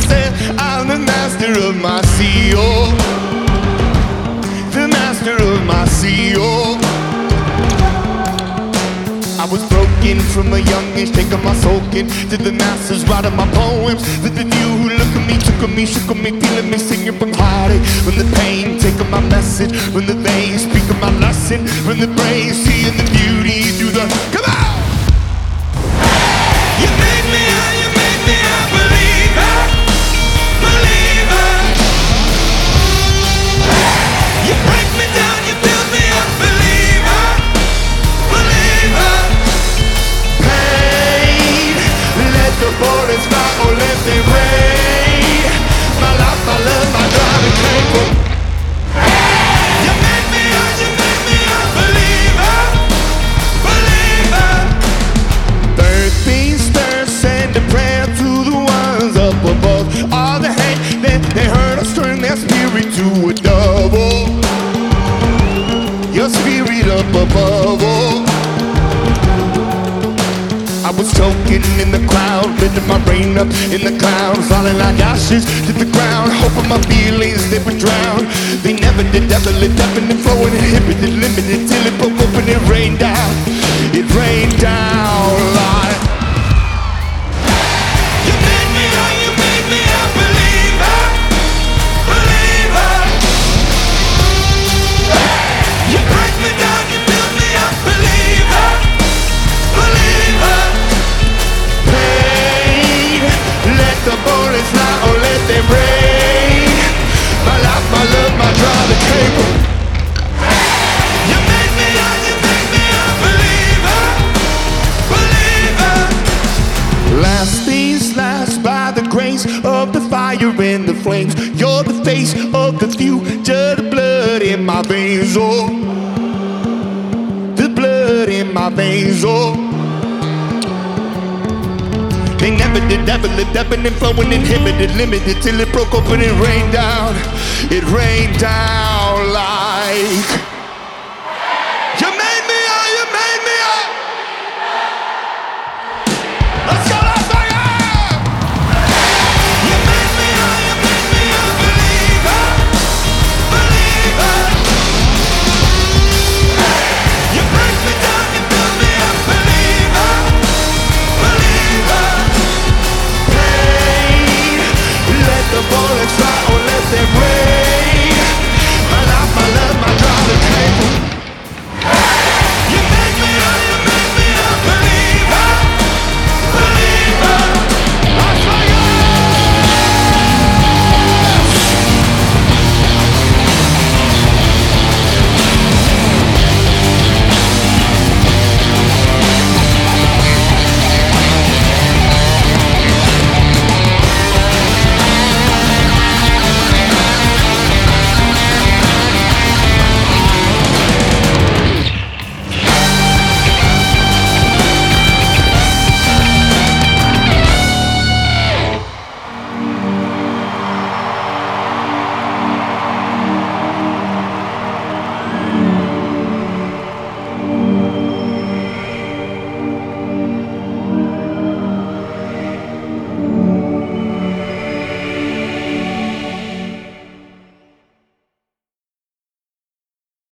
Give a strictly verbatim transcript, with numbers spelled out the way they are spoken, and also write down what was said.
said I'm the master of my sea, oh, the master of my sea, oh. I was broken from a young age, taking my soaking to the masses, writing my poems. For the few who look at me, took on me, shook on me, feeling me, singing from heartache, from the pain, taking my message, from the veins, speaking my lesson, from the brain, seeing the beauty through the. Come on! You made me, you made me a believer, believer. You break me down, you build me up, believer, believer. Pain, let the bullets fly or let them rain. My life, my love, my driving cable. You made me, you made me a believer, believer. Third things first, send a prayer to the ones up above. All the hate that they heard us, turn their spirit to a double. Your spirit up above, oh. I was choking in the crowd, letting my brain up in the clouds, falling like ashes to the ground, hoping my feelings they would drown. They never did, ever lit up and flowing, inhibited, limited, till it broke open and rained down. It rained down like. You made me, oh, you made me a believer, believer. You break me down, you build me up, believer, believer. Pain, let the bullets fly or let them rain. My life, my love, my driving cable. You made me, oh, you made me a believer, believer. Last things last, by the grace of the fire and the flames. You're the face of the future, the blood in my veins, oh, the blood in my veins, oh. They never did, ever lived, ebbing and flowing, inhibited, limited, till it broke open and rained down. It rained down like.